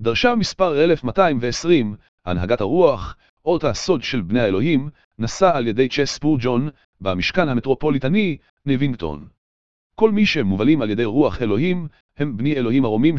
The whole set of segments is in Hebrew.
דרשה מספר 1220, הנהגת הרוח, אות הסוד של בני האלוהים, נשא על ידי צ'ס ספורג'ון, במשכן המטרופוליטני, ניבינגטון. כל מי שמובלים על ידי רוח אלוהים, הם בני אלוהים הרומים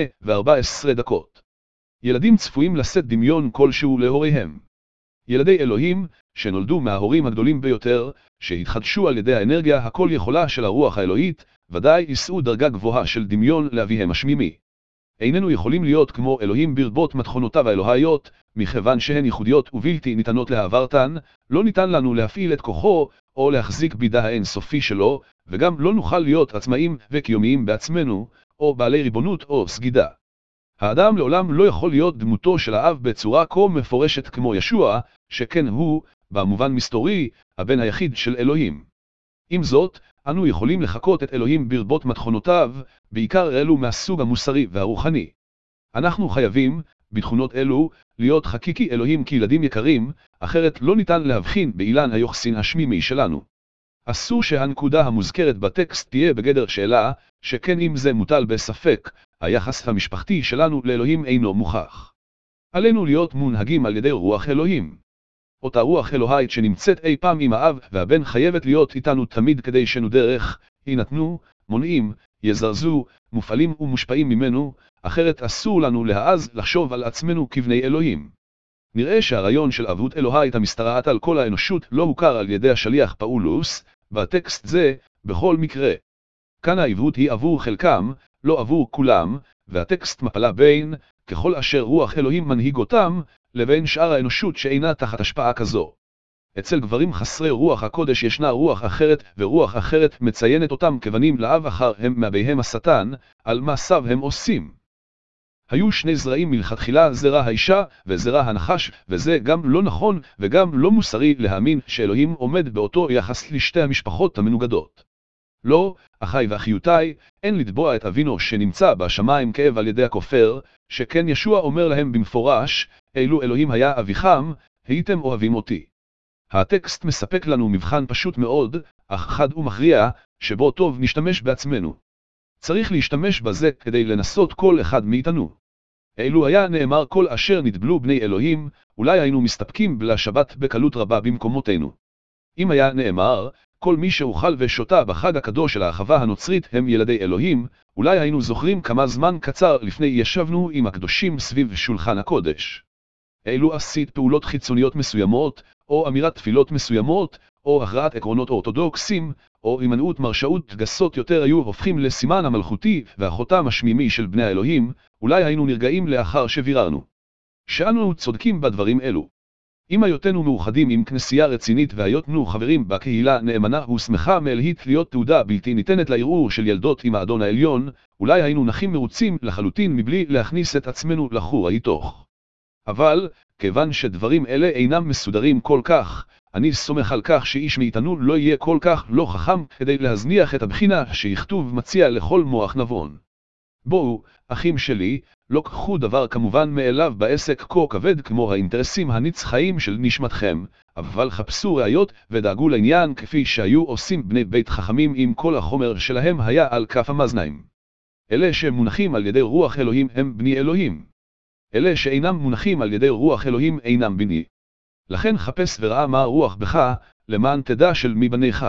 8:14 דקות. ילדים צפויים לשאת דמיון כלשהו להוריהם. ילדי אלוהים, שנולדו מההורים הגדולים ביותר, שהתחדשו על ידי האנרגיה הכל יכולה של הרוח האלוהית, ודאי יישאו דרגה גבוהה של דמיון לאביהם השמימי. איננו יכולים להיות כמו אלוהים ברבות מתכונותיו האלוהיות, מכיוון שהן ייחודיות ובלתי ניתנות להעברתן, לא ניתן לנו להפעיל את כוחו, או להחזיק בידה האינסופי שלו, וגם לא נוכל להיות עצמאים וקיומיים בעצמנו, או בעלי ריבונות או סגידה. האדם לעולם לא יכול להיות דמותו של האב בצורה כה מפורשת כמו ישוע, שכן הוא, במובן מסתורי, הבן היחיד של אלוהים. עם זאת, אנו יכולים לחקות את אלוהים ברבות מתכונותיו, בעיקר אלו מהסוג המוסרי והרוחני. אנחנו חייבים, בתכונות אלו, להיות חקיקי אלוהים כילדים יקרים, אחרת לא ניתן להבחין באילן היוחסין השמימי שלנו. אסור שהנקודה המוזכרת בטקסט תהיה בגדר שאלה, שכן אם זה מוטל בספק, היחס המשפחתי שלנו לאלוהים אינו מוכח. עלינו להיות מונהגים על ידי רוח אלוהים. אותה רוח אלוהית שנמצאת אי פעם עם האב והבן חייבת להיות איתנו תמיד כדי שנודרך, יינתנו, מונעים, יזרזו, מופעלים ומושפעים ממנו, אחרת אסור לנו להעז לחשוב על עצמנו כבני אלוהים. נראה שהרעיון של אבות אלוהית המשתרעת על כל האנושות לא הוכר על ידי השליח פאולוס, בטקסט זה, בכל מקרה. כאן העברות היא עבור חלקם, לא עבור כולם, והטקסט מפלה בין, ככל אשר רוח אלוהים מנהיג אותם, לבין שאר האנושות שאינה תחת השפעה כזו. אצל גברים חסרי רוח הקודש ישנה רוח אחרת, ורוח אחרת מציינת אותם כבנים לאב אחר הם מאביהם השטן, על מעשיו הם עושים. היו שני זרעים מלכתחילה, זרע האישה וזרע הנחש, וזה גם לא נכון וגם לא מוסרי להאמין שאלוהים עומד באותו יחס לשתי המשפחות המנוגדות. לא, אחי ואחיותיי, אין לתבוע את אבינו שנמצא בשמיים כאב על ידי הכופר, שכן ישוע אומר להם במפורש, אילו אלוהים היה אביכם, הייתם אוהבים אותי. הטקסט מספק לנו מבחן פשוט מאוד, אך חד ומכריע, שבו טוב נשתמש בעצמנו. צריך להשתמש בזה כדי לנסות כל אחד מאיתנו. אילו היה נאמר כל אשר נתבלו בני אלוהים, אולי היינו מסתפקים לשבת בקלות רבה במקומותינו. אם היה נאמר, כל מי שאוכל ושותה בחג הקדוש של האחווה הנוצרית הם ילדי אלוהים, אולי היינו זוכרים כמה זמן קצר לפני ישבנו עם הקדושים סביב שולחן הקודש. אילו עשית פעולות חיצוניות מסוימות, או אמירת תפילות מסוימות, או הכרעת עקרונות אורתודוקסים, או הימנעות מרשעות גסות יותר היו הופכים לסימן המלכותי והחותם השמימי של בני האלוהים, אולי היינו נרגעים לאחר שביררנו. שאנו צודקים בדברים אלו. אם היותנו מאוחדים עם כנסייה רצינית והיותנו חברים בקהילה נאמנה ושמחה מאלהית להיות תעודה בלתי ניתנת לערעור של ילדות עם האדון העליון, אולי היינו נחים מרוצים לחלוטין מבלי להכניס את עצמנו לחור ההיתוך. אבל, כיוון שדברים אלה אינם מסודרים כל כך, אני סומך על כך שאיש מאיתנו לא יהיה כל כך לא חכם כדי להזניח את הבחינה שיכתוב מציע לכל מוח נבון. בואו, אחים שלי, לא קחו דבר כמובן מאליו בעסק כה כבד כמו האינטרסים הנצחיים של נשמתכם, אבל חפשו ראיות ודאגו לעניין כפי שהיו עושים בני בית חכמים עם כל החומר שלהם היה על כף המאזניים. אלה שמונחים על ידי רוח אלוהים הם בני אלוהים. אלה שאינם מונחים על ידי רוח אלוהים אינם בני. לכן חפש וראה מה רוח בך, למען תדע של מי בניך.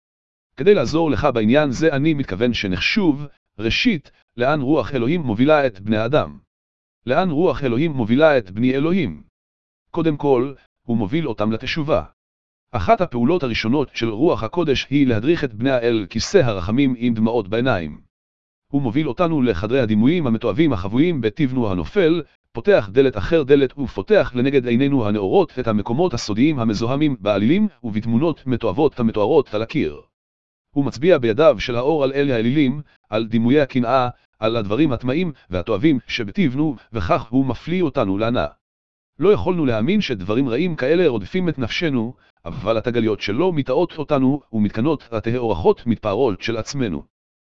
כדי לעזור לך בעניין זה אני מתכוון שנחשוב, ראשית, לאן רוח אלוהים מובילה את בני אדם. לאן רוח אלוהים מובילה את בני אלוהים? קודם כל, הוא מוביל אותם לתשובה. אחת הפעולות הראשונות של רוח הקודש היא להדריך את בני האל כיסא הרחמים עם דמעות בעיניים. הוא מוביל אותנו לחדרי הדימויים המתועבים החבויים בטבענו הנופל, פותח דלת אחר דלת ופותח לנגד עינינו הנאורות את המקומות הסודיים המזוהמים בעלילים ובתמונות מתועבות המתוארות על הקיר. הוא מצביע בידיו של האור על אלה האלילים, על דימויי הקנאה, על הדברים הטמאים והתועבים שבטבענו, וכך הוא מפליא אותנו להנאה. לא יכולנו להאמין שדברים רעים כאלה רודפים את נפשנו, אבל התגליות שלו מתאות אותנו ומתקנות התאורחות מתפארות של עצמנו.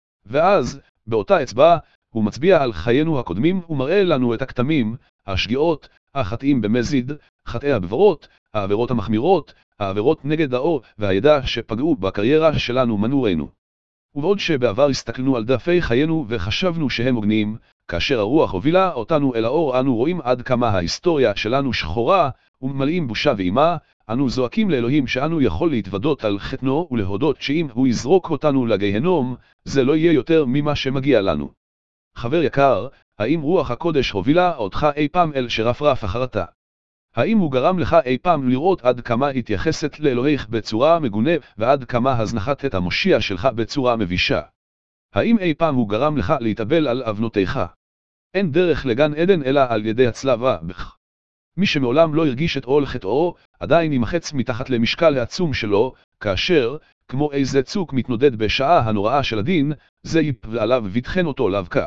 ואז, באותה אצבע, הוא מצביע על חיינו הקודמים ומראה לנו את הכתמים, השגיאות, החטאים במזיד, חטאי הבברות, העבירות המחמירות, העבירות נגד האור והידע שפגעו בקריירה שלנו מנורנו. ובעוד שבעבר הסתכלנו על דפי חיינו וחשבנו שהם הוגנים, כאשר הרוח הובילה אותנו אל האור אנו רואים עד כמה ההיסטוריה שלנו שחורה וממלאים בושה ואימה, אנו זועקים לאלוהים שאנו יכול להתוודות על חטאנו ולהודות שאם הוא יזרוק אותנו לגיהנום, זה לא יהיה יותר ממה שמגיע לנו. חבר יקר, האם רוח הקודש הובילה אותך אי פעם אל שרפרף אחרתה? האם הוא גרם לך אי פעם לראות עד כמה התייחסת לאלוהיך בצורה מגונה ועד כמה הזנחת את המושיע שלך בצורה מבישה? האם אי פעם הוא גרם לך להתאבל על אבנותיך? אין דרך לגן עדן אלא על ידי הצלבה בך. מי שמעולם לא הרגיש את עול חטאו, עדיין ימחץ מתחת למשקל העצום שלו, כאשר, כמו איזה צוק מתנודד בשעה הנוראה של הדין, זה ייפול עליו ויטחן אותו לאבקה.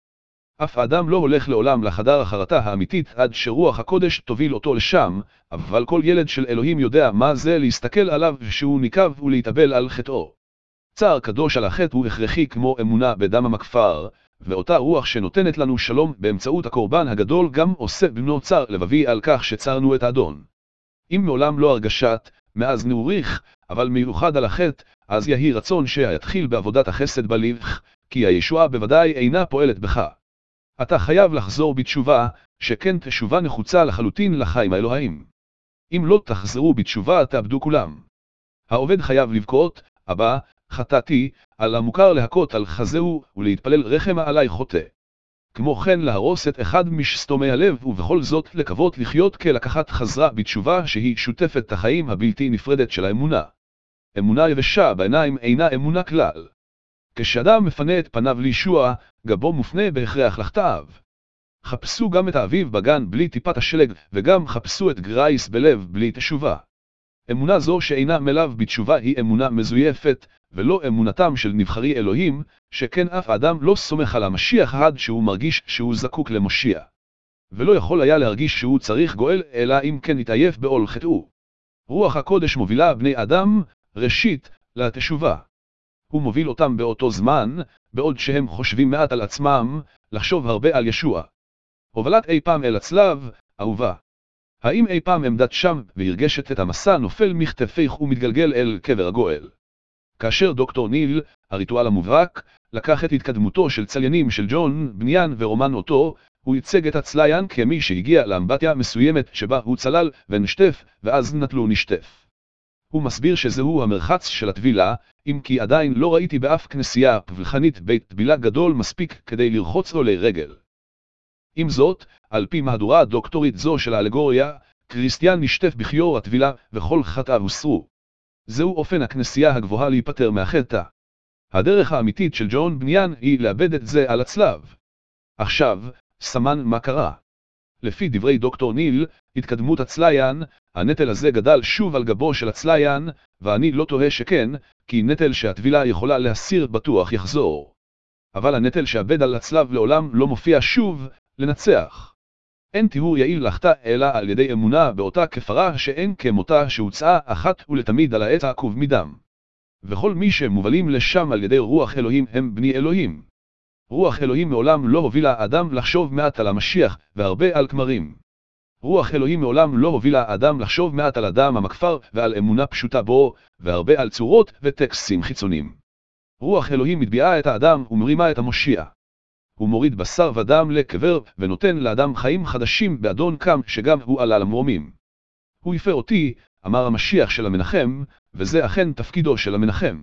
אף אדם לא הולך לעולם לחדר החרטה האמיתית עד שרוח הקודש תוביל אותו לשם, אבל כל ילד של אלוהים יודע מה זה להסתכל עליו שהוא ניקב ולהתאבל על חטאו. צער קדוש על החטא הוא הכרחי כמו אמונה בדם המכפר, ואותה רוח שנותנת לנו שלום באמצעות הקורבן הגדול גם עושה בנו צער לבבי על כך שצרנו את האדון. אם מעולם לא הרגשת, מאז נעוריך, אבל מיוחד על החטא, אז יהי רצון שיתחיל בעבודת החסד בלבך, כי הישועה בוודאי אינה פועלת בך. אתה חייב לחזור בתשובה, שכן תשובה נחוצה לחלוטין לחיים האלוהים. אם לא תחזרו בתשובה תאבדו כולם. העובד חייב לבכות, אבא, חטאתי, על המוכר להכות על חזהו ולהתפלל רחם עלי חוטא. כמו כן להרוס את אחד משסתומי הלב ובכל זאת לקוות לחיות כלקחת חזרה בתשובה שהיא שותפת החיים הבלתי נפרדת של האמונה. אמונה יבשה בעיניים אינה אמונה כלל. כשאדם מפנה את פניו לישוע, גבו מופנה בהכרח לחטאיו. חפשו גם את האביב בגן בלי טיפת השלג, וגם חפשו את גרייס בלב בלי תשובה. אמונה זו שאינה מלאו בתשובה היא אמונה מזויפת, ולא אמונתם של נבחרי אלוהים, שכן אף אדם לא סומך על המשיח עד שהוא מרגיש שהוא זקוק למושיע. ולא יכול היה להרגיש שהוא צריך גואל, אלא אם כן התעייף בעול חטאו. רוח הקודש מובילה בני אדם, ראשית, לתשובה. הוא מוביל אותם באותו זמן, בעוד שהם חושבים מעט על עצמם, לחשוב הרבה על ישוע. הובלת אי פעם אל הצלב, אהובה. האם אי פעם עמדת שם והרגשת את המסע נופל מכתפייך ומתגלגל אל קבר הגואל? כאשר דוקטור ניל, הריטואל המובהק, לקח את התקדמותו של צליינים של ג'ון בניאן ורומן אותו, הוא ייצג את הצליין כמי שהגיע לאמבטיה מסוימת שבה הוא צלל ונשטף, ואז נטלו נשטף. הוא מסביר שזהו המרחץ של הטבילה, אם כי עדיין לא ראיתי באף כנסייה פולחנית בית טבילה גדול מספיק כדי לרחוץ עולי רגל. עם זאת, על פי מהדורה דוקטורית זו של האלגוריה, קריסטיאן נשטף בכיור הטבילה וכל חטאיו הוסרו. זהו אופן הכנסייה הגבוהה להיפטר מהחטא. הדרך האמיתית של ג'ון בניאן היא לאבד את זה על הצלב. עכשיו, סמן מה קרה. לפי דברי דוקטור ניל, התקדמות הצליין, הנטל הזה גדל שוב על גבו של הצליין, ואני לא תוהה שכן, כי נטל שהטבילה יכולה להסיר בטוח יחזור. אבל הנטל שאבד על הצלב לעולם לא מופיע שוב, לנצח. אין טיהור יעיל לחטא אלא על ידי אמונה באותה כפרה שאין כמותה שהוצאה אחת ולתמיד על העץ העקוב מדם. וכל מי שמובלים לשם על ידי רוח אלוהים הם בני אלוהים. רוח אלוהים מעולם לא הובילה אדם לחשוב מעט על המשיח והרבה על כמרים. רוח אלוהים מעולם לא הובילה אדם לחשוב מעט על אדם המכפר ועל אמונה פשוטה בו, והרבה על צורות וטקסטים חיצוניים. רוח אלוהים מטביעה את האדם ומרימה את המושיע. הוא מוריד בשר ודם לקבר ונותן לאדם חיים חדשים באדון קם שגם הוא עלה למרומים. הוא יפה אותי, אמר המשיח של המנחם, וזה אכן תפקידו של המנחם.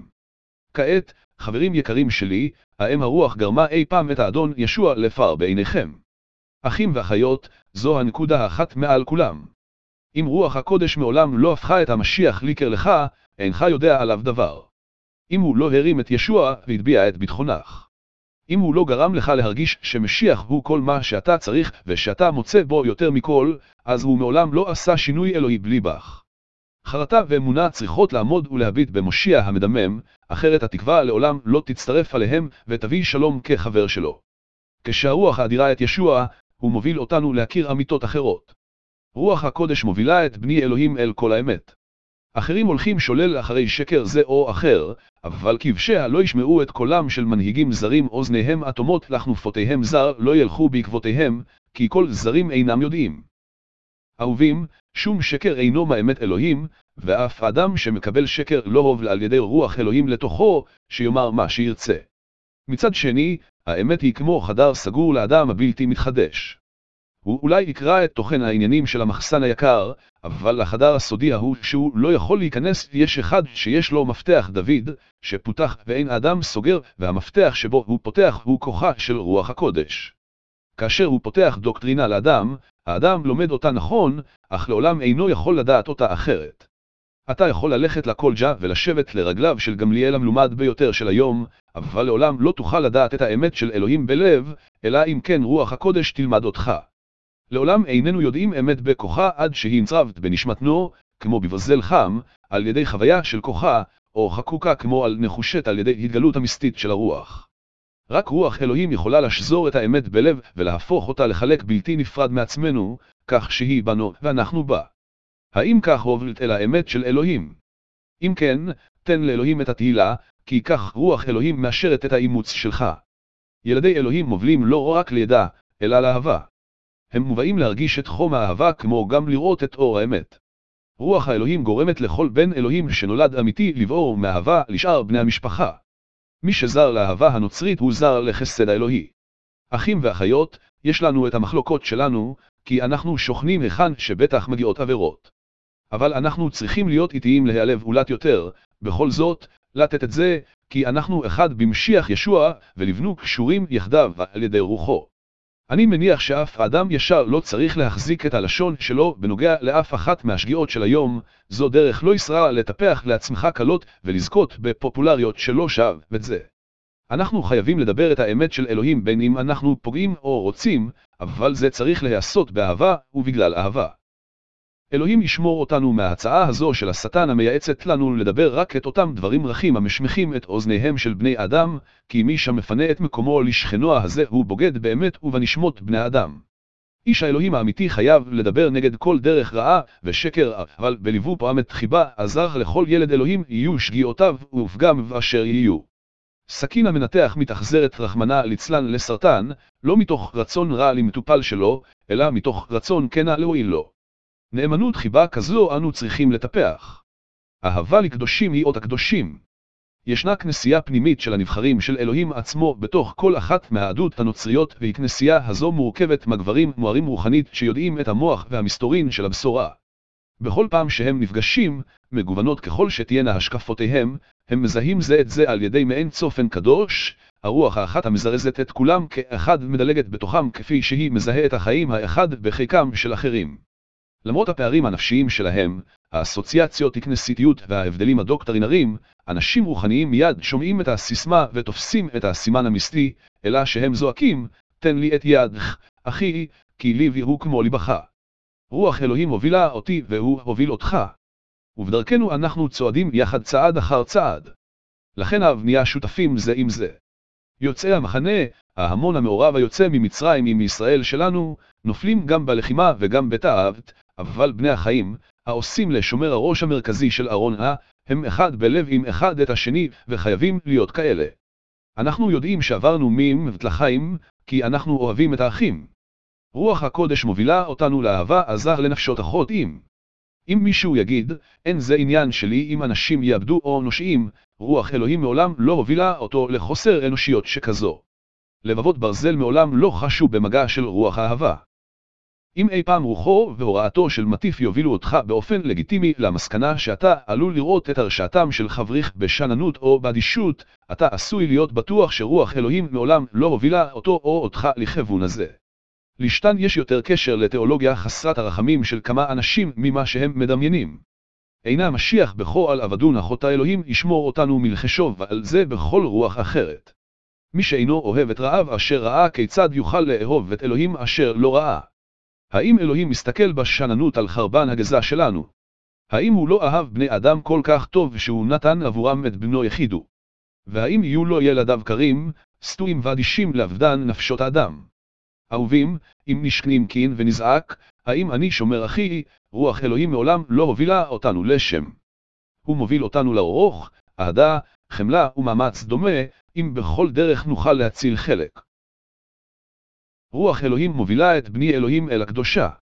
כעת, חברים יקרים שלי, האם הרוח גרמה אי פעם את האדון ישוע לפר בעיניכם? אחים ואחיות, זו הנקודה אחת מעל כולם. אם רוח הקודש מעולם לא הפכה את המשיח ליקר לך, אינך יודע עליו דבר. אם הוא לא הרים את ישוע והטביע את ביטחונך. אם הוא לא גרם לך להרגיש שמשיח הוא כל מה שאתה צריך ושאתה מוצא בו יותר מכל, אז הוא מעולם לא עשה שינוי אלוהי בליבך. חרטה ואמונה צריכות לעמוד ולהביט במושיע המדמם, אחרת התקווה לעולם לא תצטרף עליהם ותביא שלום כחבר שלו. כשהרוח האדירה את ישוע, הוא מוביל אותנו להכיר אמיתות אחרות. רוח הקודש מובילה את בני אלוהים אל כל האמת. אחרים הולכים שולל אחרי שקר זה או אחר, אבל כבשיה לא ישמעו את קולם של מנהיגים זרים אוזניהם אטומות לחנופותיהם זר לא ילכו בעקבותיהם, כי כל זרים אינם יודעים. אהובים, שום שקר אינו מאמת אלוהים, ואף אדם שמקבל שקר לא הובל על ידי רוח אלוהים לתוכו, שיאמר מה שירצה. מצד שני, האמת היא כמו חדר סגור לאדם הבלתי מתחדש. הוא אולי יקרא את תוכן העניינים של המחסן היקר, אבל לחדר הסודי ההוא שהוא לא יכול להיכנס יש אחד שיש לו מפתח דוד, שפותח ואין אדם סוגר, והמפתח שבו הוא פותח הוא כוחה של רוח הקודש. כאשר הוא פותח דוקטרינה לאדם, האדם לומד אותה נכון, אך לעולם אינו יכול לדעת אותה אחרת. אתה יכול ללכת לקולג'ה ולשבת לרגליו של גמליאל המלומד ביותר של היום, אבל לעולם לא תוכל לדעת את האמת של אלוהים בלב, אלא אם כן רוח הקודש תלמד אותך. לעולם איננו יודעים אמת בכוחה עד שהיא נצרבת בנשמתנו, כמו בברזל חם, על ידי חוויה של כוחה, או חקוקה כמו על נחושת על ידי התגלות המסתית של הרוח. רק רוח אלוהים יכולה לשזור את האמת בלב ולהפוך אותה לחלק בלתי נפרד מעצמנו, כך שהיא בנו ואנחנו בה. האם כך הובלת אל האמת של אלוהים? אם כן, תן לאלוהים את התהילה, כי כך רוח אלוהים מאשרת את האימוץ שלך. ילדי אלוהים מובלים לא רק לידע, אלא לאהבה. הם מובאים להרגיש את חום האהבה כמו גם לראות את אור האמת. רוח האלוהים גורמת לכל בן אלוהים שנולד אמיתי לבעור מאהבה לשאר בני המשפחה. מי שזר לאהבה הנוצרית הוא זר לחסד האלוהי. אחים ואחיות, יש לנו את המחלוקות שלנו, כי אנחנו שוכנים היכן שבטח מגיעות עבירות. אבל אנחנו צריכים להיות איטיים להיעלב אולת יותר, בכל זאת, לתת את זה, כי אנחנו אחד במשיח ישוע, ולבנו קשורים יחדיו על ידי רוחו. אני מניח שאף אדם ישר לא צריך להחזיק את הלשון שלו בנוגע לאף אחת מהשגיאות של היום, זו דרך לא ישרה לטפח לעצמך קלות ולזכות בפופולריות שלא שווה את זה. אנחנו חייבים לדבר את האמת של אלוהים בין אם אנחנו פוגעים או רוצים, אבל זה צריך להיעשות באהבה ובגלל אהבה. אלוהים ישמור אותנו מההצעה הזו של השטן המייעצת לנו לדבר רק את אותם דברים רכים המשמחים את אוזניהם של בני אדם, כי מי שמפנה את מקומו לשכנו הזה הוא בוגד באמת ובנשמות בני אדם. איש האלוהים האמיתי חייב לדבר נגד כל דרך רעה ושקר, אבל בליוו פעמת חיבה עזר לכל ילד אלוהים יהיו שגיאותיו ופגם ואשר יהיו. סכין המנתח מתאכזרת רחמנה ליצלן לסרטן, לא מתוך רצון רע למטופל שלו, אלא מתוך רצון כנה להועיל לו. נאמנות חיבה כזו אנו צריכים לטפח. אהבה לקדושים היא אות הקדושים. ישנה כנסייה פנימית של הנבחרים של אלוהים עצמו בתוך כל אחת מהעדות הנוצריות, והיא כנסייה הזו מורכבת מגברים מוארים רוחנית שיודעים את המוח והמסתורין של הבשורה. בכל פעם שהם נפגשים, מגוונות ככל שתהיינה השקפותיהם, הם מזהים זה את זה על ידי מעין צופן קדוש, הרוח האחת המזרזת את כולם כאחד מדלגת בתוכם כפי שהיא מזהה את החיים האחד בחיקם של אחרים. למרות הפערים הנפשיים שלהם, האסוציאציות הכנסייתיות וההבדלים הדוקטרינריים, אנשים רוחניים מיד שומעים את הסיסמה ותופסים את הסימן המסתי, אלא שהם זועקים, תן לי את ידך, אחי, כי ליבי הוא כמו ליבך. רוח אלוהים הובילה אותי והוא הוביל אותך. ובדרכנו אנחנו צועדים יחד צעד אחר צעד. לכן נהיה שותפים זה עם זה. יוצאי המחנה, ההמון המעורב היוצא ממצרים עם ישראל שלנו, נופלים גם בלחימה וגם בתאוות, אבל בני החיים, העושים לשומר הראש המרכזי של ארון הם אחד בלב עם אחד את השני וחייבים להיות כאלה. אנחנו יודעים שעברנו ממוות לחיים, כי אנחנו אוהבים את האחים. רוח הקודש מובילה אותנו לאהבה עזה לנפשות החוטאים. אם מישהו יגיד, אין זה עניין שלי אם אנשים יאבדו או נושאים, רוח אלוהים מעולם לא הובילה אותו לחוסר אנושיות שכזו. לבבות ברזל מעולם לא חשו במגע של רוח האהבה. אם אי פעם רוחו והוראתו של מטיף יובילו אותך באופן לגיטימי למסקנה שאתה עלול לראות את הרשעתם של חבריך בשננות או באדישות, אתה עשוי להיות בטוח שרוח אלוהים מעולם לא הובילה אותו או אותך לכיוון הזה. לשתן יש יותר קשר לתיאולוגיה חסרת הרחמים של כמה אנשים ממה שהם מדמיינים. אינה משיח בכל עבדון החוטא אלוהים ישמור אותנו מלחשוב על זה בכל רוח אחרת. מי שאינו אוהב את רעב אשר ראה כיצד יוכל לאהוב את אלוהים אשר לא ראה. האם אלוהים מסתכל בשננות על חרבן הגזע שלנו? האם הוא לא אהב בני אדם כל כך טוב שהוא נתן עבורם את בנו יחידו? והאם יהיו לו ילדיו קרים, סטויים ואדישים לאבדן נפשות האדם? אהובים, אם נשכנים קין ונזעק, האם אני שומר אחי, רוח אלוהים מעולם לא הובילה אותנו לשם. הוא מוביל אותנו לאורך, אהדה, חמלה ומאמץ דומה, אם בכל דרך נוכל להציל חלק. רוח אלוהים מובילה את בני אלוהים אל הקדושה.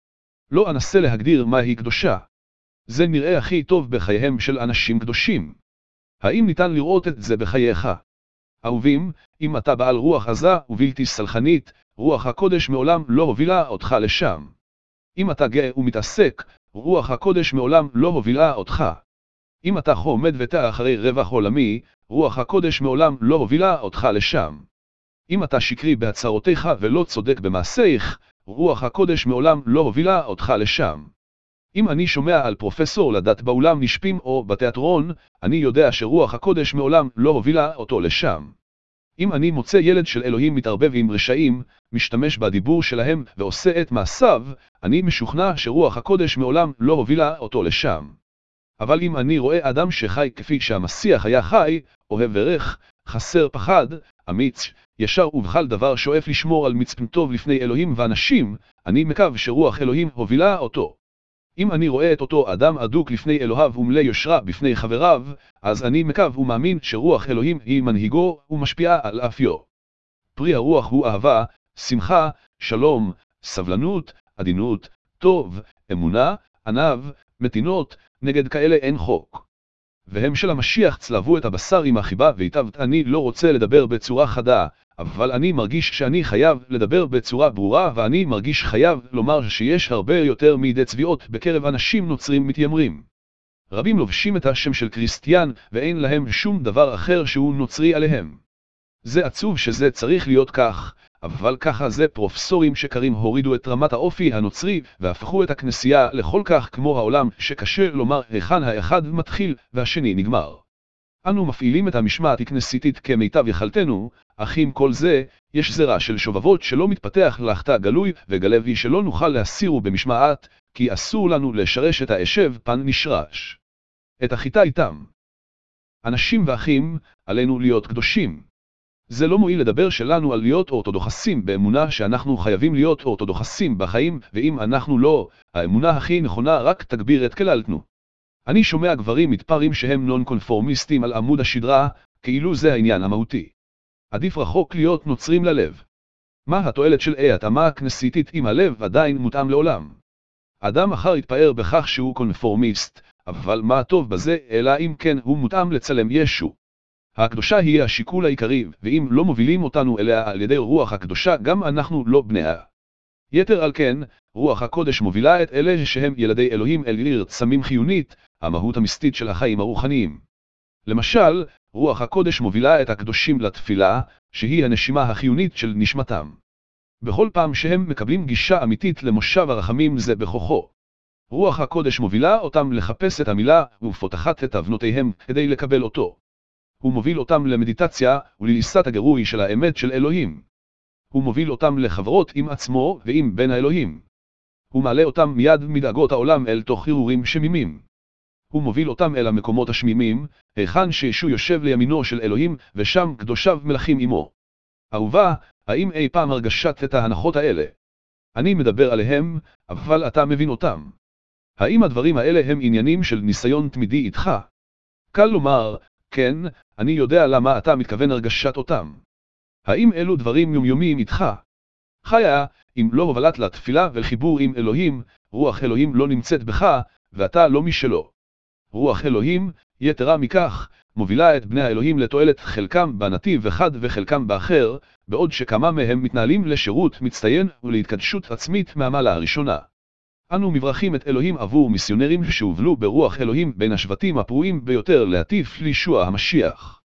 לא אנסה להגדיר מהי קדושה. זה נראה הכי טוב בחייהם של אנשים קדושים. האם ניתן לראות את זה בחייך? אהובים, אם אתה בעל רוח עזה ובלתי סלחנית, רוח הקודש מעולם לא הובילה אותך לשם. אם אתה גאה ומתעסק, רוח הקודש מעולם לא הובילה אותך. אם אתה עומד ותע אחרי רווח עולמי, רוח הקודש מעולם לא הובילה אותך לשם. אם אתה שקרי בהצהרותיך ולא צודק במעשיך, רוח הקודש מעולם לא הובילה אותך לשם. אם אני שומע על פרופסור לדת באולם נשפים או בתיאטרון, אני יודע שרוח הקודש מעולם לא הובילה אותו לשם. אם אני מוצא ילד של אלוהים מתערבב עם רשעים, משתמש בדיבור שלהם ועושה את מעשיו, אני משוכנע שרוח הקודש מעולם לא הובילה אותו לשם. אבל אם אני רואה אדם שחי כפי שהמסיח היה חי, אוהב ערך, חסר פחד, אמיץ, ישר ובכל דבר שואף לשמור על מצפן טוב לפני אלוהים ואנשים, אני מקווה שרוח אלוהים הובילה אותו. אם אני רואה את אותו אדם אדוק לפני אלוהיו ומלא יושרה בפני חבריו, אז אני מקווה ומאמין שרוח אלוהים היא מנהיגו ומשפיעה על אפיו. פרי הרוח הוא אהבה, שמחה, שלום, סבלנות, עדינות, טוב, אמונה, ענב, מתינות, נגד כאלה אין חוק. והם של המשיח צלבו את הבשר עם החיבה והיטב. אני לא רוצה לדבר בצורה חדה, אבל אני מרגיש שאני חייב לדבר בצורה ברורה, ואני מרגיש חייב לומר שיש הרבה יותר מדי צביעות בקרב אנשים נוצרים מתיימרים. רבים לובשים את השם של קריסטיאן, ואין להם שום דבר אחר שהוא נוצרי עליהם. זה עצוב שזה צריך להיות כך, אבל ככה זה. פרופסורים שקרים הורידו את רמת האופי הנוצרי, והפכו את הכנסייה לכל כך כמו העולם, שקשה לומר היכן האחד מתחיל והשני נגמר. אנו מפעילים את המשמעת הכנסיתית כמיטב יכלתנו, אך עם כל זה, יש זרע של שובבות שלא מתפתח לחטא גלוי וגלוי שלא נוכל להסירו במשמעת, כי אסור לנו לשרש את האשב פן נשרש. את החיטה איתם. אנשים ואחים, עלינו להיות קדושים. זה לא מועיל לדבר שלנו על להיות אורתודוקסים באמונה שאנחנו חייבים להיות אורתודוקסים בחיים, ואם אנחנו לא, האמונה הכי נכונה רק תגביר את כללתנו. אני שומע גברים מתפרעים שהם נון קונפורמיסטים על עמוד השדרה, כאילו זה העניין המהותי. עדיף רחוק להיות נוצרים ללב. מה התועלת של התאמה הכנסיתית אם הלב עדיין מותאם לעולם? אדם אחר יתפאר בכך שהוא קונפורמיסט, אבל מה טוב בזה אלא אם כן הוא מותאם לצלם ישו. הקדושה היא השיקול העיקרי, ואם לא מובילים אותנו אליה על ידי רוח הקדושה גם אנחנו לא בניה. יתר על כן, רוח הקודש מובילה את אלה שהם ילדי אלוהים אל עיר צמים חיונית, המהות המסתית של החיים הרוחניים. למשל, רוח הקודש מובילה את הקדושים לתפילה, שהיא הנשימה החיונית של נשמתם. בכל פעם שהם מקבלים גישה אמיתית למושב הרחמים זה בכוחו. רוח הקודש מובילה אותם לחפש את המילה ופותחת את אבנותיהם כדי לקבל אותו. הוא מוביל אותם למדיטציה ולליסת הגירוי של האמת של אלוהים. הוא מוביל אותם לחברות עם עצמו ועם בן האלוהים. הוא מעלה אותם מיד מדאגות העולם אל תוך הרהורים שמימים. הוא מוביל אותם אל המקומות השמימים, היכן שישו יושב לימינו של אלוהים ושם קדושיו מלכים עמו. אהובה, האם אי פעם הרגשת את ההנחות האלה? אני מדבר עליהם, אבל אתה מבין אותם. האם הדברים האלה הם עניינים של ניסיון תמידי איתך? קל לומר, כן, אני יודע למה אתה מתכוון הרגשת אותם. האם אלו דברים יומיומיים איתך? חיה, אם לא הובלת לתפילה ולחיבור עם אלוהים, רוח אלוהים לא נמצאת בך, ואתה לא משלו. רוח אלוהים, יתרה מכך, מובילה את בני האלוהים לתועלת חלקם בנתיב אחד וחלקם באחר, בעוד שכמה מהם מתנהלים לשירות מצטיין ולהתקדשות עצמית מהמעלה הראשונה. אנו מברכים את אלוהים עבור מיסיונרים שהובלו ברוח אלוהים בין השבטים הפרועים ביותר להטיף לישוע המשיח.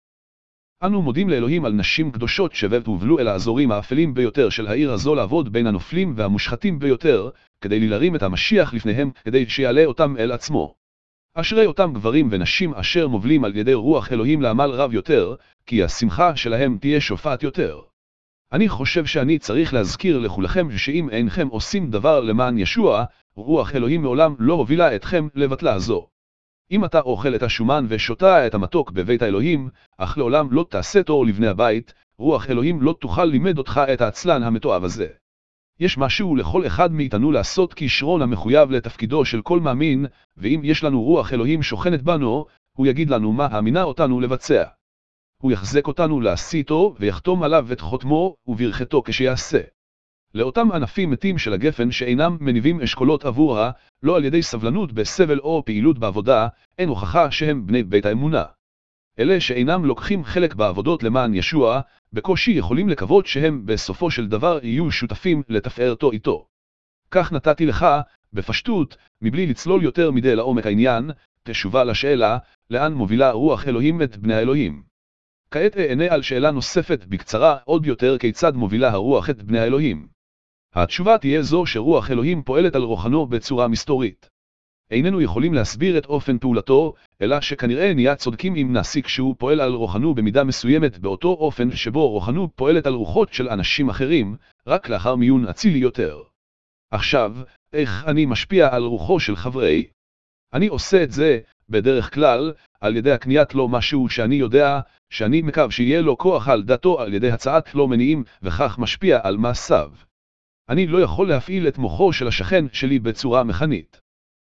אנו מודים לאלוהים על נשים קדושות שהובלו אל האזורים האפלים ביותר של העיר הזו לעבוד בין הנופלים והמושחתים ביותר, כדי להרים את המשיח לפניהם, כדי שיעלה אותם אל עצמו. אשרי אותם גברים ונשים אשר מובלים על ידי רוח אלוהים לעמל רב יותר, כי השמחה שלהם תהיה שופעת יותר. אני חושב שאני צריך להזכיר לכולכם שאם אינכם עושים דבר למען ישוע, רוח אלוהים מעולם לא הובילה אתכם לבטלה זו. אם אתה אוכל את השומן ושותה את המתוק בבית האלוהים, אך לעולם לא תעשה תור לבני הבית, רוח אלוהים לא תוכל לימד אותך את העצלן המתועב הזה. יש משהו לכל אחד מאיתנו לעשות כישרון המחויב לתפקידו של כל מאמין, ואם יש לנו רוח אלוהים שוכנת בנו, הוא יגיד לנו מה האמינה אותנו לבצע. הוא יחזק אותנו לעשיתו ויחתום עליו את חותמו וברכתו כשיעשה. לאותם ענפים מתים של הגפן שאינם מניבים אשכולות עבורה, לא על ידי סבלנות בסבל או פעילות בעבודה, אין הוכחה שהם בני בית האמונה. אלה שאינם לוקחים חלק בעבודות למען ישוע, בקושי יכולים לקוות שהם בסופו של דבר יהיו שותפים לתפארתו איתו. כך נתתי לך, בפשטות, מבלי לצלול יותר מדי לעומק העניין, תשובה לשאלה, לאן מובילה רוח אלוהים את בני האלוהים. כעת אענה על שאלה נוספת בקצרה עוד יותר כיצד מובילה הרוח את בני האלוהים. התשובה תהיה זו שרוח אלוהים פועלת על רוחנו בצורה מסתורית. איננו יכולים להסביר את אופן פעולתו, אלא שכנראה נהיה צודקים אם נסיק שהוא פועל על רוחנו במידה מסוימת באותו אופן שבו רוחנו פועלת על רוחות של אנשים אחרים, רק לאחר מיון אצילי יותר. עכשיו, איך אני משפיע על רוחו של חברי? אני עושה את זה, בדרך כלל, על ידי הקניית לו משהו שאני יודע, שאני מקווה שיהיה לו כוח על דתו על ידי הצעת לו מניעים, וכך משפיע על מעשיו. אני לא יכול להפעיל את מוחו של השכן שלי בצורה מכנית.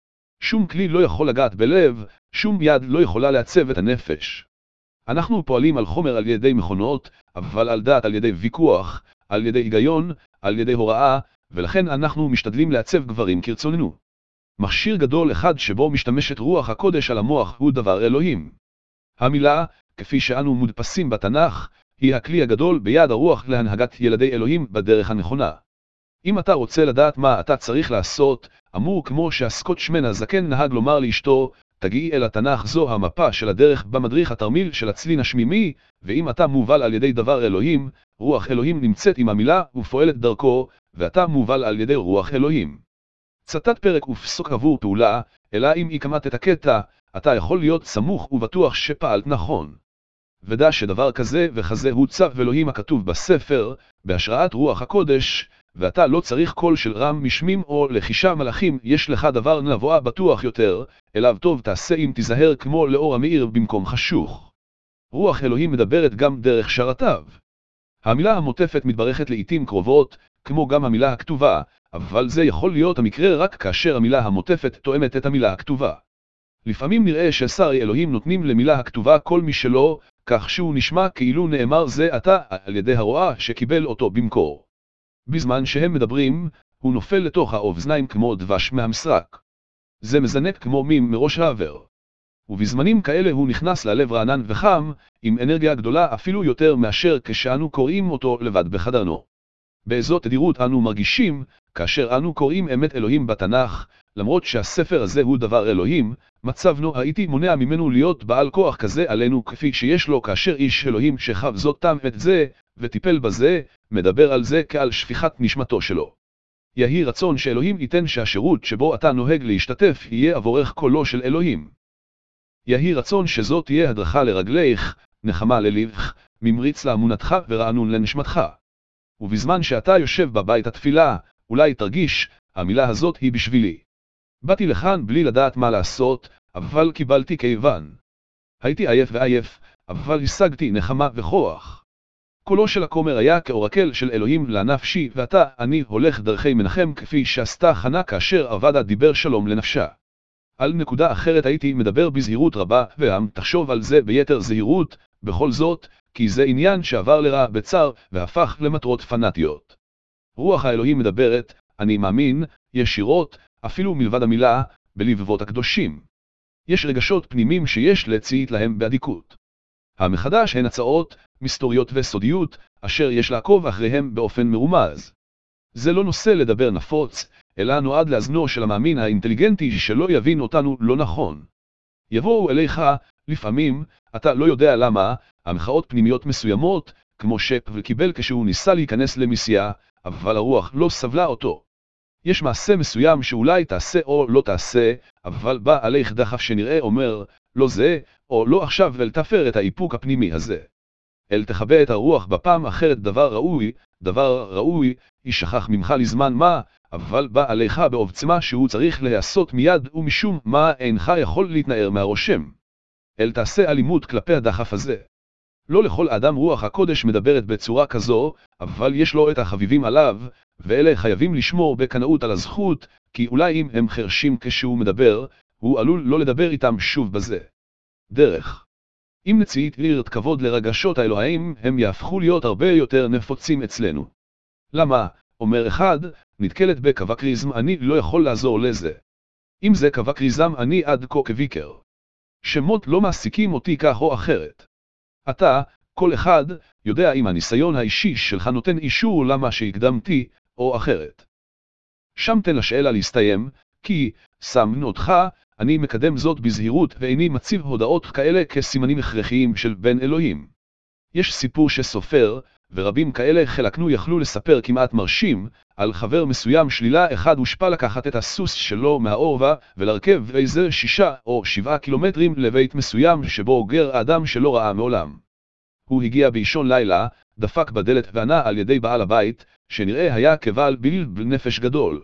שום כלי לא יכול לגעת בלב, שום יד לא יכולה לעצב את הנפש. אנחנו פועלים על חומר על ידי מכונות, אבל על דת על ידי ויכוח, על ידי היגיון, על ידי הוראה, ולכן אנחנו משתדלים לעצב גברים כרצוננו. מכשיר גדול אחד שבו משתמשת רוח הקודש על המוח הוא דבר אלוהים. המילה, כפי שאנו מודפסים בתנ"ך, היא הכלי הגדול ביד הרוח להנהגת ילדי אלוהים בדרך הנכונה. אם אתה רוצה לדעת מה אתה צריך לעשות, אמור כמו שהסקוטשמן הזקן נהג לומר לאשתו, תגיעי אל התנ"ך, זו המפה של הדרך במדריך התרמיל של הצלין השמימי, ואם אתה מובל על ידי דבר אלוהים, רוח אלוהים נמצאת עם המילה ופועלת דרכו, ואתה מובל על ידי רוח אלוהים. צטט פרק ופסוק עבור פעולה, אלא אם יקמת את הקטע, אתה יכול להיות סמוך ובטוח שפעלת נכון. ודע שדבר כזה וכזה הוא צו אלוהים הכתוב בספר, בהשראת רוח הקודש, ואתה לא צריך קול של רם משמים או לחישה מלאכים, יש לך דבר נבואה בטוח יותר, אליו טוב תעשה אם תיזהר כמו לאור המאיר במקום חשוך. רוח אלוהים מדברת גם דרך שרתיו. המילה המוטפת מתברכת לעתים קרובות, כמו גם המילה הכתובה, אבל זה יכול להיות המקרה רק כאשר המילה המוטפת תואמת את המילה הכתובה. לפעמים נראה ששרי אלוהים נותנים למילה הכתובה כל מי שלא, כך שהוא נשמע כאילו נאמר זה עתה על ידי הרועה שקיבל אותו במקור. בזמן שהם מדברים, הוא נופל לתוך האוזניים כמו דבש מהמשרק. זה מזנק כמו מים מראש העבר. ובזמנים כאלה הוא נכנס ללב רענן וחם, עם אנרגיה גדולה אפילו יותר מאשר כשאנו קוראים אותו לבד בחדרנו. באיזו תדירות אנו מרגישים, כאשר אנו קוראים אמת אלוהים בתנ"ך, למרות שהספר הזה הוא דבר אלוהים, מצבנו הייתי מונע ממנו להיות בעל כוח כזה עלינו כפי שיש לו כאשר איש אלוהים שחב זאת תם את זה, וטיפל בזה, מדבר על זה כעל שפיכת נשמתו שלו. יהי רצון שאלוהים ייתן שהשירות שבו אתה נוהג להשתתף יהיה עבורך קולו של אלוהים. יהי רצון שזאת תהיה הדרכה לרגליך, נחמה ללבך, ממריץ לאמונתך ורענון לנשמתך. ובזמן שאתה יושב בבית התפילה, אולי תרגיש, המילה הזאת היא בשבילי. באתי לכאן בלי לדעת מה לעשות, אבל קיבלתי כיוון. הייתי עייף ועייף, אבל השגתי נחמה וכוח. קולו של הכומר היה כאורקל של אלוהים לנפשי, ועתה אני הולך דרכי מנחם כפי שעשתה חנה כאשר עבדה דיבר שלום לנפשה. על נקודה אחרת הייתי מדבר בזהירות רבה, ועם תחשוב על זה ביתר זהירות, בכל זאת, כי זה עניין שעבר לרע בצר והפך למטרות פנאטיות. רוח האלוהים מדברת, אני מאמין, ישירות, אפילו מלבד המילה, בלבבות הקדושים. יש רגשות פנימיים שיש להציית להם באדיקות. המחדש הן הצעות, מסתוריות וסודיות, אשר יש לעקוב אחריהם באופן מרומז. זה לא נושא לדבר נפוץ, אלא נועד לאזנו של המאמין האינטליגנטי שלא יבין אותנו לא נכון. יבואו אליך, לפעמים, אתה לא יודע למה, המחאות פנימיות מסוימות, כמו שפ וקיבל כשהוא ניסה להיכנס למסיעה, אבל הרוח לא סבלה אותו. יש מעשה מסוים שאולי תעשה או לא תעשה, אבל בא עליך דחף שנראה אומר, לא זה, או לא עכשיו, ואל תפר את האיפוק הפנימי הזה. אל תחבא את הרוח בפעם אחרת דבר ראוי, ישכח ממך לזמן מה, אבל בא עליך בעוצמה שהוא צריך להיעשות מיד, ומשום מה אינך יכול להתנער מהרושם. אל תעשה אלימות כלפי הדחף הזה. לא לכל אדם רוח הקודש מדברת בצורה כזו, אבל יש לו את החביבים עליו, ואלה חייבים לשמור בקנאות על הזכות, כי אולי אם הם חרשים כשהוא מדבר, הוא עלול לא לדבר איתם שוב בזה. דרך. אם נציית יראת כבוד לרגשות האלוהים, הם יהפכו להיות הרבה יותר נפוצים אצלנו. למה? אומר אחד, נתקלת בקווקריזם, אני לא יכול לעזור לזה. אם זה קווקריזם, אני עד כה כביקר. שמות לא מעסיקים אותי כך או אחרת. אתה, כל אחד, יודע אם הניסיון האישי שלך נותן אישור למה שהקדמתי, או אחרת. שם תן לשאלה להסתיים, כי, שם אותך, אני מקדם זאת בזהירות ואיני מציב הודעות כאלה כסימנים הכרחיים של בן אלוהים. יש סיפור שסופר, ורבים כאלה חלקנו יכלו לספר כמעט מרשים, על חבר מסוים שלילה אחד הושפע לקחת את הסוס שלו מהעורבה ולרכב איזה 6 או 7 קילומטרים לבית מסוים שבו גר אדם שלא ראה מעולם. הוא הגיע באישון לילה, דפק בדלת וענה על ידי בעל הבית, שנראה היה כבעל בלב נפש גדול.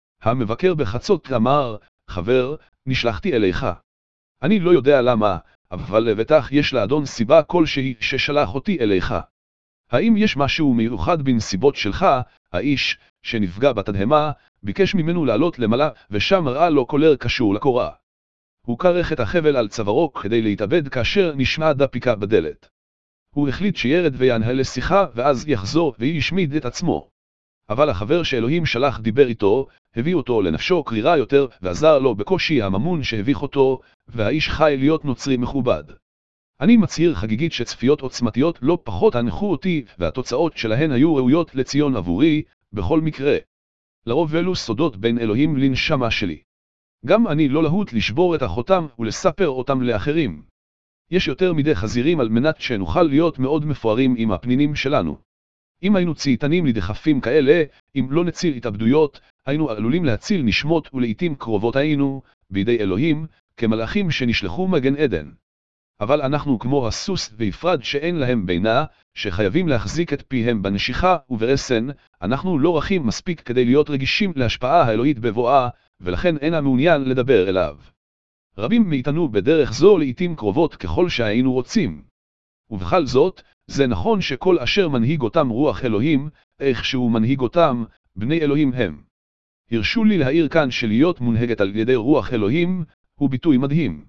המבקר בחצות אמר, חבר, נשלחתי אליך. אני לא יודע למה, אבל לבטח יש לאדון סיבה כלשהי ששלח אותי אליך. האם יש משהו מיוחד בנסיבות שלך? האיש, שנפגע בתדהמה, ביקש ממנו לעלות למעלה, ושם ראה לו קולר קשור לקורה. הוא קרח את החבל על צווארו כדי להתאבד כאשר נשמע דפיקה בדלת. הוא החליט שירד וינהל לשיחה ואז יחזור וישמיד את עצמו. אבל החבר שאלוהים שלח דיבר איתו, הביא אותו לנפשו קרירה יותר ועזר לו בקושי הממון שהביך אותו, והאיש חי להיות נוצרי מכובד. אני מצהיר חגיגית שצפיות עוצמתיות לא פחות הנחו אותי, והתוצאות שלהן היו ראויות לציון עבורי, בכל מקרה. לרוב אלו סודות בין אלוהים לנשמה שלי. גם אני לא להוט לשבור את החותם ולספר אותם לאחרים. יש יותר מדי חזירים על מנת שנוכל להיות מאוד מפוארים עם הפנינים שלנו. אם היינו צייתנים לדחפים כאלה, אם לא נציל התאבדויות, היינו עלולים להציל נשמות ולעיתים קרובות היינו, בידי אלוהים, כמלאכים שנשלחו מגן עדן. אבל אנחנו כמו הסוס ויפרד שאין להם בינה, שחייבים להחזיק את פיהם בנשיכה וברסן, אנחנו לא רכים מספיק כדי להיות רגישים להשפעה האלוהית בבואה, ולכן אינה מעוניין לדבר אליו. רבים מאיתנו בדרך זו לעיתים קרובות ככל שהיינו רוצים. ובכל זאת, זה נכון שכל אשר מנהיג אותם רוח אלוהים, איך שהוא מנהיג אותם, בני אלוהים הם. הרשו לי להעיר כאן שלהיות מונהגת על ידי רוח אלוהים, הוא ביטוי מדהים.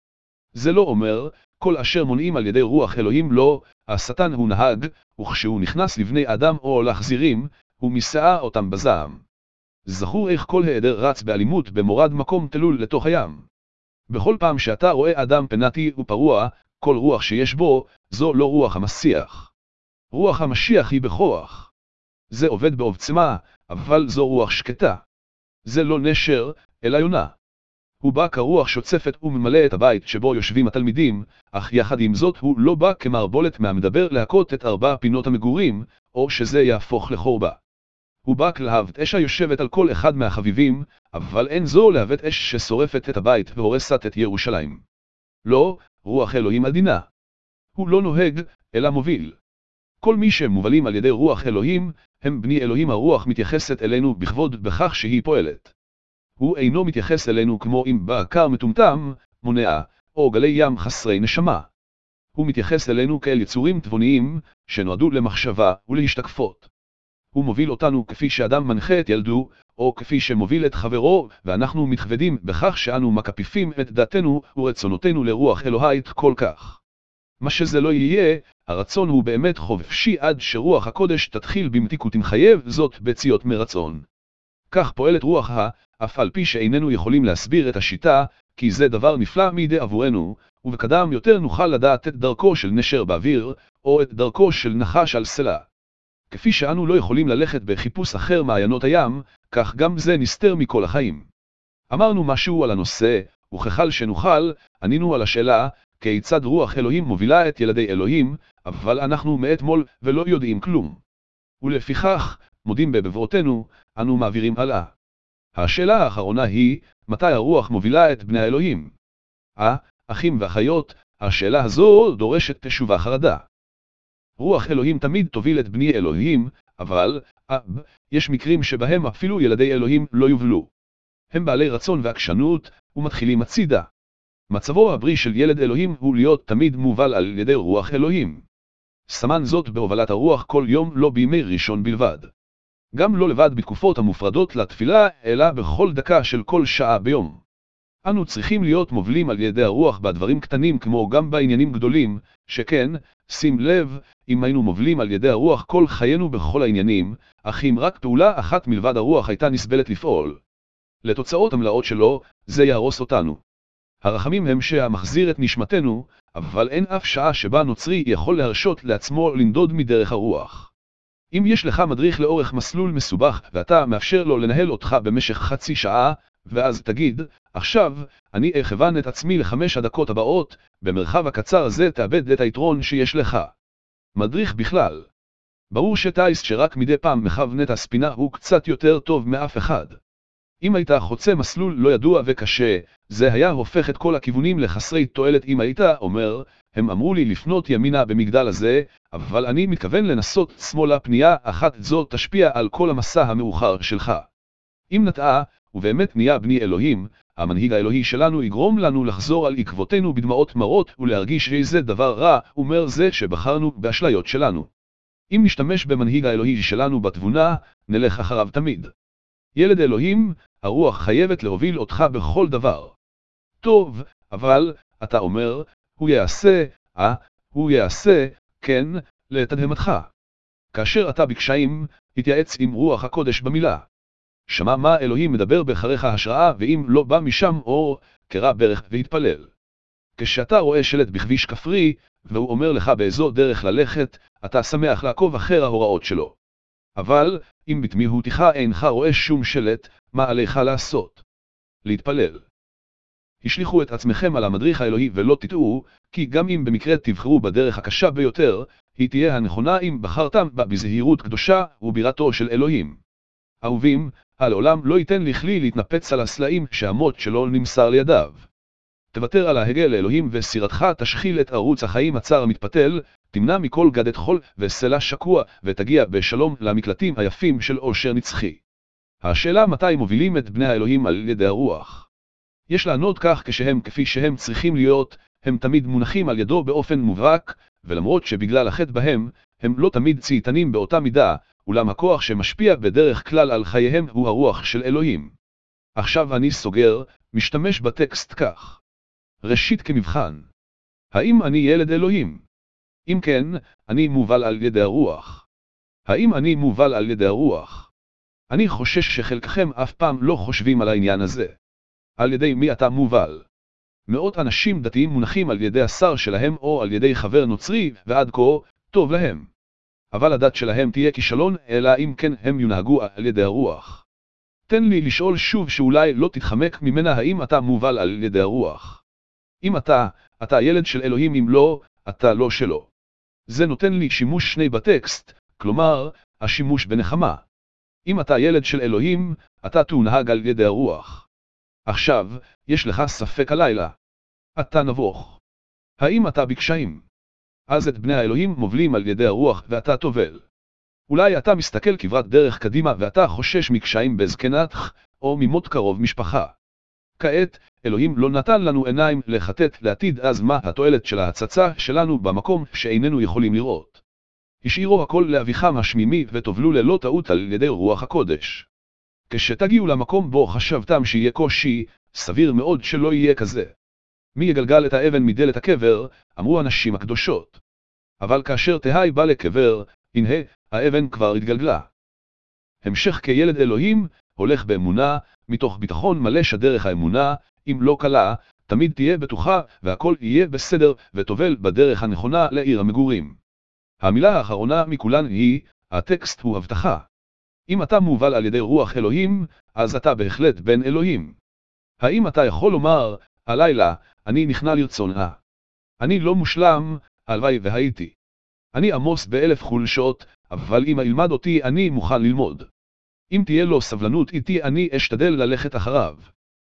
זה לא אומר, כל אשר מונעים על ידי רוח אלוהים לא, השטן הוא נהג, וכשהוא נכנס לבני אדם או לחזירים, הוא מסעה אותם בזעם. זכור איך כל העדר רץ באלימות במורד מקום תלול לתוך הים. בכל פעם שאתה רואה אדם פנאטי ופרוע, כל רוח שיש בו, זו לא רוח המשיח. רוח המשיח היא בכוח. זה עובד בעוצמה, אבל זו רוח שקטה. זה לא נשר, אלא יונה. הוא בא כרוח שוצפת וממלא את הבית שבו יושבים התלמידים, אך יחד עם זאת הוא לא בא כמערבולת מהמדבר להכות את 4 פינות המגורים, או שזה יהפוך לחורבה. הוא בא כלהבת אש היושבת על כל אחד מהחביבים, אבל אין זו להבת אש ששורפת את הבית והורסת את ירושלים. לא, רוח אלוהים עדינה. הוא לא נוהג, אלא מוביל. כל מי שמובלים על ידי רוח אלוהים, הם בני אלוהים. הרוח מתייחסת אלינו בכבוד בכך שהיא פועלת. הוא אינו מתייחס אלינו כמו אם בא קר מטומטם, מונע, או גלי ים חסרי נשמה. הוא מתייחס אלינו כאל יצורים תבוניים, שנועדו למחשבה ולהשתקפות. הוא מוביל אותנו כפי שאדם מנחה את ילדו, או כפי שמוביל את חברו, ואנחנו מתכבדים בכך שאנו מקפיפים את דעתנו ורצונותינו לרוח אלוהית כל כך. מה שזה לא יהיה, הרצון הוא באמת חופשי עד שרוח הקודש תתחיל במתיקות מחייב זאת בציות מרצון. כך פועלת רוח אף על פי שאיננו יכולים להסביר את השיטה, כי זה דבר נפלא מידי עבורנו, ובקדם יותר נוכל לדעת את דרכו של נשר באוויר, או את דרכו של נחש על סלע. כפי שאנו לא יכולים ללכת בחיפוש אחר מעיינות הים, כך גם זה נסתר מכל החיים. אמרנו משהו על הנושא, וככל שנוכל, ענינו על השאלה, כיצד רוח אלוהים מובילה את ילדי אלוהים, אבל אנחנו מאתמול ולא יודעים כלום. ולפיכך, מודים בבברותינו, אנו מעבירים הלאה. השאלה האחרונה היא, מתי הרוח מובילה את בני האלוהים? אחים ואחיות, השאלה הזו דורשת תשובה חרדה. רוח אלוהים תמיד תוביל את בני אלוהים, אבל, יש מקרים שבהם אפילו ילדי אלוהים לא יובלו. הם בעלי רצון ועקשנות, ומתחילים הצידה. מצבו הבריא של ילד אלוהים הוא להיות תמיד מובל על ידי רוח אלוהים. סמן זאת בהובלת הרוח כל יום, לא בימי ראשון בלבד. גם לא לבד בתקופות המופרדות לתפילה, אלא בכל דקה של כל שעה ביום. אנו צריכים להיות מובלים על ידי הרוח בדברים קטנים כמו גם בעניינים גדולים, שכן, שים לב, אם היינו מובלים על ידי הרוח כל חיינו בכל העניינים, אך אם רק פעולה אחת מלבד הרוח הייתה נסבלת לפעול לתוצאות המלאות שלו, זה יהרוס אותנו. הרחמים הם שהמחזיר את נשמתנו, אבל אין אף שעה שבה נוצרי יכול להרשות לעצמו לנדוד מדרך הרוח. אם יש לך מדריך לאורך מסלול מסובך ואתה מאפשר לו לנהל אותך במשך חצי שעה, ואז תגיד, עכשיו, אני אכוון את עצמי ל5 הדקות הבאות, במרחב הקצר הזה תאבד את היתרון שיש לך. מדריך בכלל. ברור שטייס שרק מדי פעם מכוון את הספינה הוא קצת יותר טוב מאף אחד. אם היית חוצה מסלול לא ידוע וקשה, זה היה הופך את כל הכיוונים לחסרי תועלת. אם היית אומר, הם אמרו לי לפנות ימינה במגדל הזה, אבל אני מתכוון לנסות שמאלה, פנייה אחת זו תשפיע על כל המסע המאוחר שלך. אם נטעה, ובאמת נהיה בני אלוהים, המנהיג האלוהי שלנו יגרום לנו לחזור על עקבותינו בדמעות מרות ולהרגיש שזה דבר רע, אומר זה שבחרנו באשליות שלנו. אם נשתמש במנהיג האלוהי שלנו בתבונה, נלך אחריו תמיד. ילד אלוהים, הרוח חייבת להוביל אותך בכל דבר. טוב, אבל, אתה אומר, הוא יעשה, כן, לתדהמתך. כאשר אתה בקשיים, התייעץ עם רוח הקודש במילה. שמע מה אלוהים מדבר בחריך השראה, ואם לא בא משם אור, קרא ברך והתפלל. כשאתה רואה שלט בכביש כפרי, והוא אומר לך באיזו דרך ללכת, אתה שמח לעקוב אחר ההוראות שלו. אבל, אם בתמיהותך אינך רואה שום שלט, מה עליך לעשות? להתפלל. השליחו את עצמכם על המדריך האלוהי ולא תטעו, כי גם אם במקרה תבחרו בדרך הקשה ביותר, היא תהיה הנכונה אם בחרתם בה בזהירות קדושה ובירתו של אלוהים. אהובים, העולם לא ייתן לכלי להתנפץ על הסלעים שהמות שלו נמסר לידיו. תוותר על ההגה לאלוהים וסירתך תשחיל את ערוץ החיים הצר המתפתל, תמנע מכל גדת חול וסלע שקוע, ותגיע בשלום למקלטים היפים של אושר נצחי. השאלה מתי מובילים את בני האלוהים על ידי הרוח. יש לענות כך כשהם כפי שהם צריכים להיות, הם תמיד מונחים על ידו באופן מובהק, ולמרות שבגלל החטא בהם, הם לא תמיד צייתנים באותה מידה, אולם הכוח שמשפיע בדרך כלל על חייהם הוא הרוח של אלוהים. עכשיו אני סוגר, משתמש בטקסט כך. ראשית כמבחן. האם אני ילד אלוהים? אם כן, אני מובל על ידי הרוח. האם אני מובל על ידי הרוח? אני חושש שחלקכם אף פעם לא חושבים על העניין הזה. על ידי מי אתה מובל? מאות אנשים דתיים מונחים על ידי השר שלהם או על ידי חבר נוצרי, ועד כה, טוב להם. אבל הדת שלהם תהיה כישלון, אלא אם כן הם יונהגו על ידי הרוח. תן לי לשאול שוב שאולי לא תתחמק ממנה, האם אתה מובל על ידי הרוח? אם אתה ילד של אלוהים, אם לא, אתה לא שלו. זה נותן לי שימוש שני בטקסט, כלומר, השימוש בנחמה. אם אתה ילד של אלוהים, אתה תונהג על ידי הרוח. עכשיו, יש לך ספק הלילה. אתה נבוך. האם אתה בקשיים? אז את בני האלוהים מובלים על ידי הרוח ואתה תובל. אולי אתה מסתכל כברת דרך קדימה ואתה חושש מקשיים בזקנתך, או ממות קרוב משפחה. כעת, אלוהים לא נתן לנו עיניים לחטט לעתיד, אז מה התועלת של ההצצה שלנו במקום שאיננו יכולים לראות? השאירו הכל לאביכם השמימי ותובלו ללא טעות על ידי רוח הקודש. כשתגיעו למקום בו חשבתם שיהיה קושי, סביר מאוד שלא יהיה כזה. מי יגלגל את האבן מדלת הקבר, אמרו הנשים הקדושות. אבל כאשר תהי בא לקבר, הנה, האבן כבר התגלגלה. המשך כילד אלוהים, הולך באמונה, מתוך ביטחון מלא שדרך האמונה, אם לא קלה, תמיד תהיה בטוחה והכל יהיה בסדר ותובל בדרך הנכונה לעיר המגורים. המילה האחרונה מכולן היא, הטקסט הוא הבטחה. אם אתה מובל על ידי רוח אלוהים, אז אתה בהחלט בן אלוהים. האם אתה יכול לומר, הלילה, אני נכנע לרצונה. אני לא מושלם, הלוואי והייתי. אני עמוס ב1000 חולשות, אבל אם ילמד אותי אני מוכן ללמוד. אם תהיה לו סבלנות איתי אני אשתדל ללכת אחריו.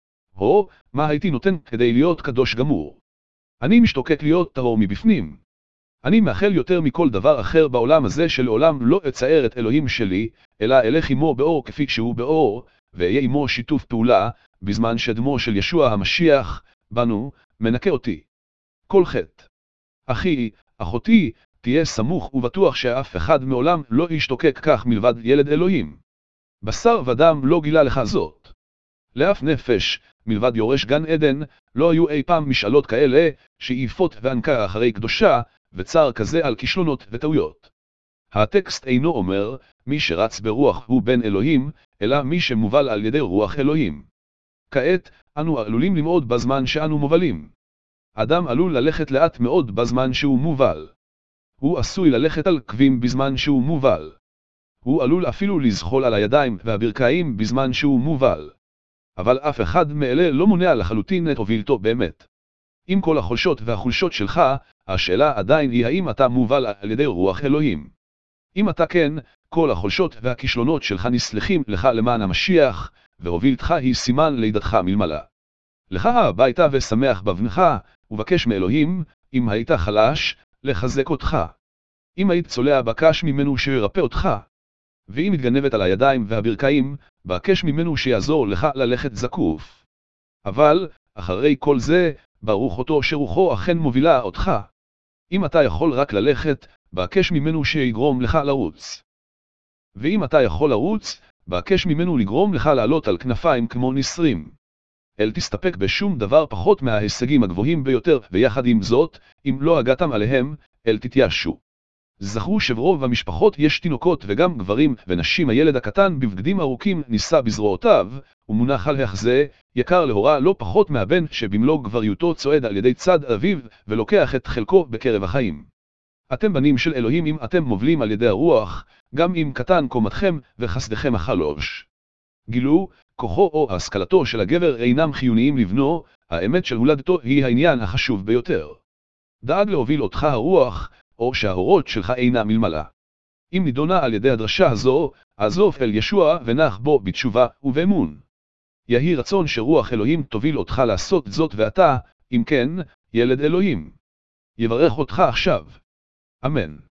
מה הייתי נותן כדי להיות קדוש גמור? אני משתוקק להיות טהור מבפנים. אני מאחל יותר מכל דבר אחר בעולם הזה שלעולם לא אצייר את אלוהים שלי, אלא אלך עמו באור כפי שהוא באור, ואהיה עמו שיתוף פעולה, בזמן שדמו של ישוע המשיח, בנו, מנקה אותי. כל חטא. אחי, אחותי, תהיה סמוך ובטוח שאף אחד מעולם לא ישתוקק כך מלבד ילד אלוהים. בשר ודם לא גילה לך זאת. לאף נפש, מלבד יורש גן עדן, לא היו אי פעם משאלות כאלה, שאיפות וענקה אחרי קדושה, וצער כזה על כישלונות וטעויות. הטקסט אינו אומר, מי שרץ ברוח הוא בן אלוהים, אלא מי שמובל על ידי רוח אלוהים. כעת, אנו עלולים למעוד בזמן שאנו מובלים. אדם עלול ללכת לאט מאוד בזמן שהוא מובל. הוא עשוי ללכת על קווים בזמן שהוא מובל. הוא עלול אפילו לזחול על הידיים והברכיים בזמן שהוא מובל. אבל אף אחד מאלה לא מונע לחלוטין את הובלתו באמת. עם כל החולשות והחולשות שלך, השאלה עדיין היא האם אתה מובל על ידי רוח אלוהים. אם אתה כן, כל החולשות והכישלונות שלך נסלחים לך למען המשיח, והובלתך היא סימן לידתך מלמעלה. לך הביתה ושמח בבנך, ובקש מאלוהים, אם היית חלש, לחזק אותך. אם היית צולע בקש ממנו שירפא אותך. ואם מתגנבת על הידיים והברכיים, בקש ממנו שיעזור לך ללכת זקוף. אבל, אחרי כל זה, ברוך אותו שרוחו אכן מובילה אותך. אם אתה יכול רק ללכת, בקש ממנו שיגרום לך לרוץ. ואם אתה יכול לרוץ, בקש ממנו לגרום לך לעלות על כנפיים כמו נסרים. אל תסתפק בשום דבר פחות מההישגים הגבוהים ביותר, ויחד עם זאת, אם לא הגעתם עליהם, אל תתייאשו. זכרו שברוב המשפחות יש תינוקות וגם גברים ונשים. הילד הקטן בבגדים ארוכים נישא בזרועותיו, ומונח על החזה, יקר להוראה לא פחות מהבן שבמלוא גבריותו צועד על ידי צד אביו, ולוקח את חלקו בקרב החיים. אתם בנים של אלוהים אם אתם מובלים על ידי הרוח, גם אם קטן קומתכם וחסדכם החלוש. גילו, כוחו או השכלתו של הגבר אינם חיוניים לבנו, האמת של הולדתו היא העניין החשוב ביותר. דאג להוביל אותך הרוח, או שהאורות שלך אינם מלמעלה. אם נידונה על ידי הדרשה הזו, עזוב אל ישוע ונח בו בתשובה ובאמון. יהי רצון שרוח אלוהים תוביל אותך לעשות זאת ואתה, אם כן, ילד אלוהים. יברך אותך עכשיו. אמן.